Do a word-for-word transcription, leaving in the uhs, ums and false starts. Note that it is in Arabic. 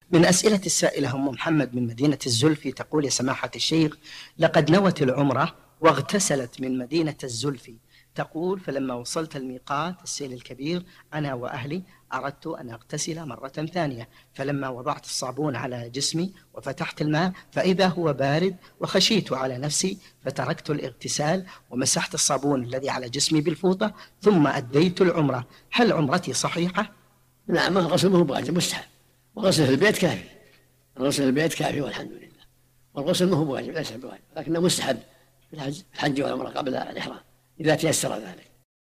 من أسئلة السائلة أم محمد من مدينة الزلفي تقول: يا سماحة الشيخ، لقد نوت العمرة واغتسلت من مدينة الزلفي. تقول: فلما وصلت الميقات السيل الكبير أنا وأهلي أردت أن أغتسل مرة ثانية، فلما وضعت الصابون على جسمي وفتحت الماء فإذا هو بارد وخشيت على نفسي فتركت الاغتسال ومسحت الصابون الذي على جسمي بالفوطة ثم أديت العمرة. هل عمرتي صحيحة؟ نعم، الغسل ما هو بواجب، مستحب، وغسل في البيت كافي. الغسل في البيت كافي والحمد لله. والغسل ما هو بواجب، ليس بواجب، لكنه مستحب في الحج, في الحج والعمرة قبل الإحرام إذا تيسر ذلك.